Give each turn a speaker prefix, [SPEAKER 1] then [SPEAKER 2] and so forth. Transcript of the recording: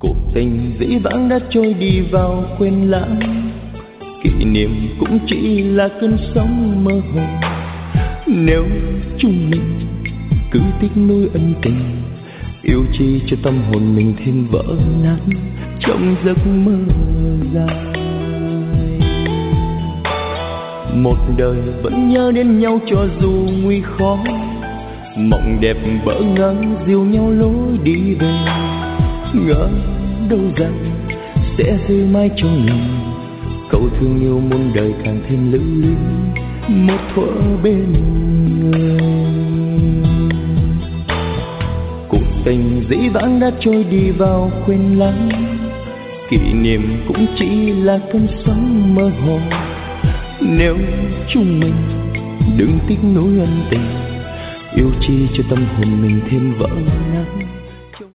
[SPEAKER 1] Cuộc tình dĩ vãng đã trôi đi vào quên lãng, kỷ niệm cũng chỉ là cơn sóng mơ hồ. Nếu chúng mình cứ tích nuối ân tình, yêu chi cho tâm hồn mình thêm vỡ nát trong giấc mơ dài. Một đời vẫn nhớ đến nhau cho dù nguy khó, mộng đẹp vỡ ngang dìu nhau lối đi về. Ngỡ đâu rằng sẽ rơi mãi trong lòng, câu thương yêu muôn đời càng thêm lưu luyến một thuở bên người. Cuộc tình dĩ vãng đã trôi đi vào quên lãng, kỷ niệm cũng chỉ là cơn sóng mơ hồ. Nếu chúng mình đừng tiếc nuối ân tình, yêu chi cho tâm hồn mình thêm vỡ nát